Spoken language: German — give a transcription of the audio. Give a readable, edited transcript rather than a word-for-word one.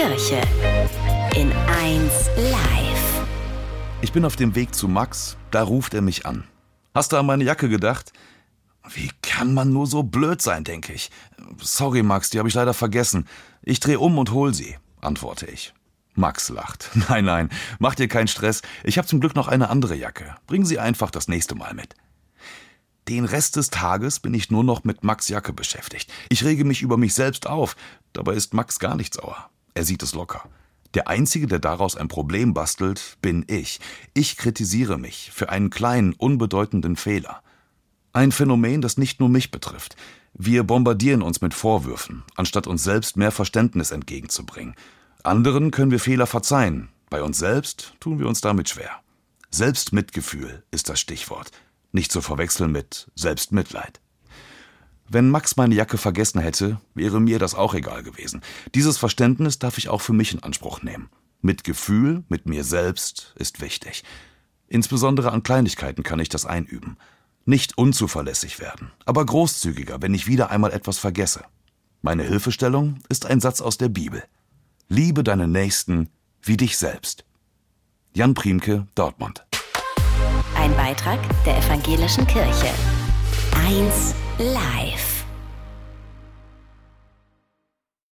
Kirche. In 1 Live. Ich bin auf dem Weg zu Max, da ruft er mich an. Hast du an meine Jacke gedacht? Wie kann man nur so blöd sein, denke ich. Sorry, Max, die habe ich leider vergessen. Ich drehe um und hol sie, antworte ich. Max lacht. Nein, mach dir keinen Stress. Ich habe zum Glück noch eine andere Jacke. Bring sie einfach das nächste Mal mit. Den Rest des Tages bin ich nur noch mit Max' Jacke beschäftigt. Ich rege mich über mich selbst auf. Dabei ist Max gar nicht sauer. Er sieht es locker. Der Einzige, der daraus ein Problem bastelt, bin ich. Ich kritisiere mich für einen kleinen, unbedeutenden Fehler. Ein Phänomen, das nicht nur mich betrifft. Wir bombardieren uns mit Vorwürfen, anstatt uns selbst mehr Verständnis entgegenzubringen. Anderen können wir Fehler verzeihen. Bei uns selbst tun wir uns damit schwer. Selbstmitgefühl ist das Stichwort. Nicht zu verwechseln mit Selbstmitleid. Wenn Max meine Jacke vergessen hätte, wäre mir das auch egal gewesen. Dieses Verständnis darf ich auch für mich in Anspruch nehmen. Mitgefühl mit mir selbst ist wichtig. Insbesondere an Kleinigkeiten kann ich das einüben. Nicht unzuverlässig werden, aber großzügiger, wenn ich wieder einmal etwas vergesse. Meine Hilfestellung ist ein Satz aus der Bibel. Liebe deinen Nächsten wie dich selbst. Jan Priemke, Dortmund. Ein Beitrag der Evangelischen Kirche. 1 Live.